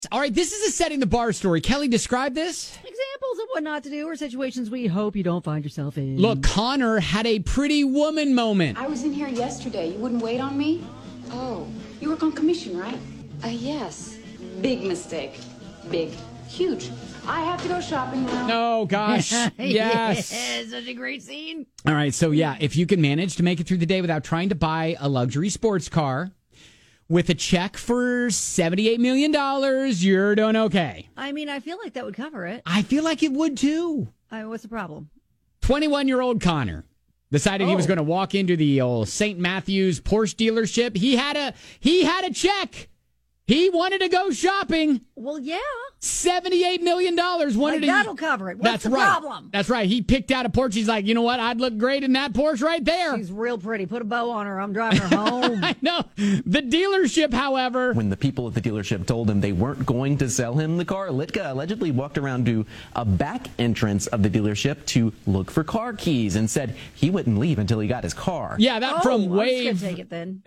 All right, this is a setting the bar story. Kelly, describe this. Examples of what not to do or situations we hope you don't find yourself in. Look, Connor had a pretty woman moment. I was in here yesterday. You wouldn't wait on me? Oh, you work on commission, right? Yes. Big mistake. Big. Huge. I have to go shopping now. Oh, gosh. Yes. Such a great scene. All right, so yeah, if you can manage to make it through the day without trying to buy a luxury sports car with a check for $78 million, you're doing okay. I mean, I feel like that would cover it. I feel like it would, too. What's the problem? 21-year-old Connor decided he was going to walk into the old St. Matthews Porsche dealership. He had a check. He wanted to go shopping. Well, yeah. $78 million. That'll cover it. What's the problem? That's right. He picked out a Porsche. He's like, you know what? I'd look great in that Porsche right there. She's real pretty. Put a bow on her. I'm driving her home. I know. The dealership, however. When the people at the dealership told him they weren't going to sell him the car, Litka allegedly walked around to a back entrance of the dealership to look for car keys and said he wouldn't leave until he got his car. Yeah, that from Wave. I'm just gonna take it then.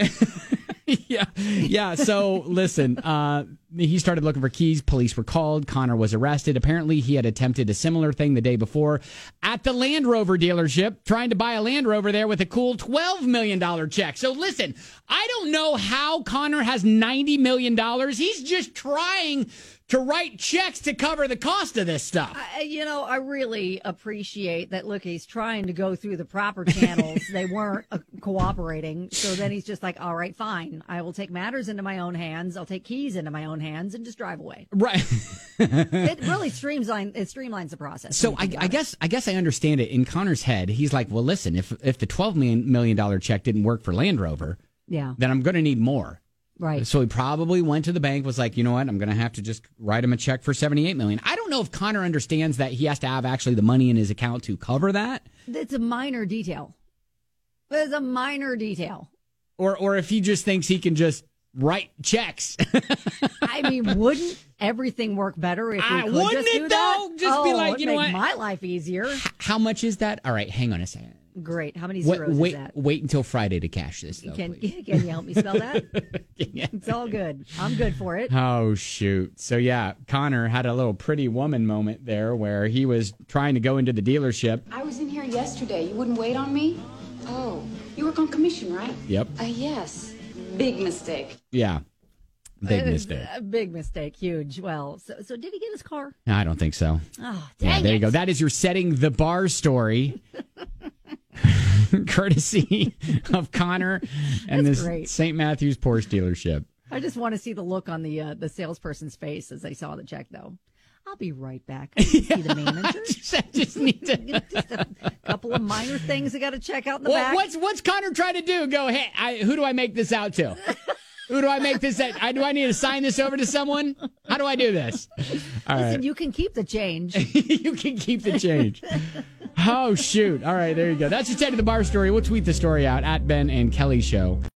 Yeah. So listen, he started looking for keys. Police were called. Connor was arrested. Apparently, he had attempted a similar thing the day before at the Land Rover dealership, trying to buy a Land Rover there with a cool $12 million check. So listen, I don't know how Connor has $90 million. He's just trying to write checks to cover the cost of this stuff. I really appreciate that. Look, he's trying to go through the proper channels. They weren't cooperating. So then he's just like, all right, fine. I will take matters into my own hands. I'll take keys into my own hands and just drive away. Right. It really streamlines the process. So I guess I understand it. In Connor's head, he's like, well, listen, if the $12 million check didn't work for Land Rover, then I'm going to need more. Right. So he probably went to the bank, was like, you know what, I'm going to have to just write him a check for $78 million. I don't know if Connor understands that he has to have actually the money in his account to cover that. It's a minor detail. It's a minor detail. Or if he just thinks he can just write checks. I mean, wouldn't everything work better if we could wouldn't just do it, that? though? Just be like, you know what? My life easier. How much is that? All right, hang on a second. Great. How many zeros is that? Wait until Friday to cash this, though, Can please. you help me spell that? It's all good. I'm good for it. Oh, shoot. So, yeah, Connor had a little pretty woman moment there where he was trying to go into the dealership. I was in here yesterday. You wouldn't wait on me? Oh, you work on commission, right? Yep. Yes. Big mistake. Yeah. Big mistake. A big mistake. Huge. Well, so did he get his car? No, I don't think so. Oh, Yeah, dang there you it. go. That is your setting the bar story. Courtesy of Connor and That's this great. St. Matthews Porsche dealership. I just want to see the look on the salesperson's face as they saw the check, though. I'll be right back. I need to see the manager. I just need to. Just a couple of minor things I got to check out in the back. What's Connor trying to do? Go, hey, who do I make this out to? Who do I make this at? Do I need to sign this over to someone? How do I do this? All Listen, right. you can keep the change. You can keep the change. Oh, shoot. All right, there you go. That's your Ted to the Bar story. We'll tweet the story out at Ben and Kelly Show.